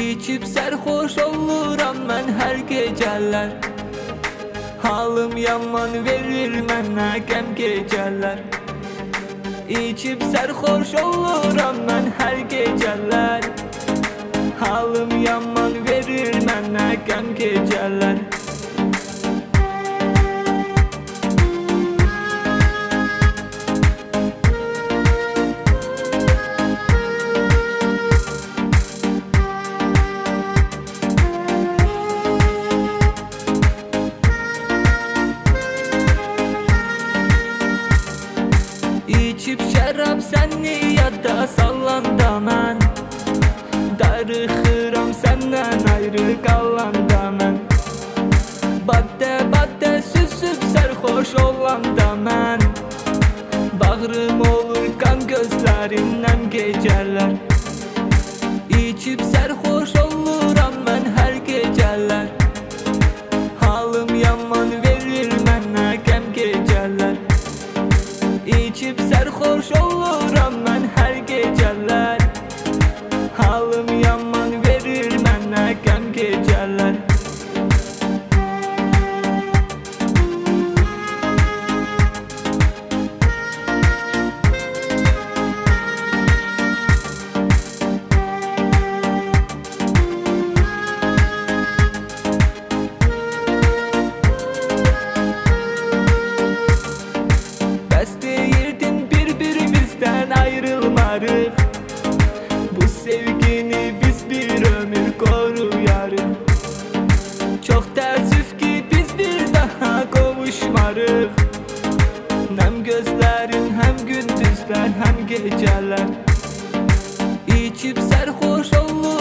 İçib sərxoş oluram mən hər gecələr. Halım yaman verir mənə qəm gecələr. İçib sərxoş oluram mən hər gecələr. Halım yaman verir mənə qəm gecələr. İçib şərab səni yadda salanda mən darıxıram səndən ayrı qalanda mən. Baddə süzüb sərxoş olanda mən bağrım olur qan gözlərindən gecələr. İçib sərxoş oluram mən hər gecələr. Halım yaman verir mənə qəm gecələr. İçib sərxoş oluram mən hər gecələr. Halım yaman verir mənə qəm gecələr. Ayrılmarıq, bu sevgini biz bir ömür qoruyarıq. Çox təəssüf ki biz bir daha qovuşmarıq. Həm gözlərin, həm gündüzlər, həm gecələr. İçib sərxoş olur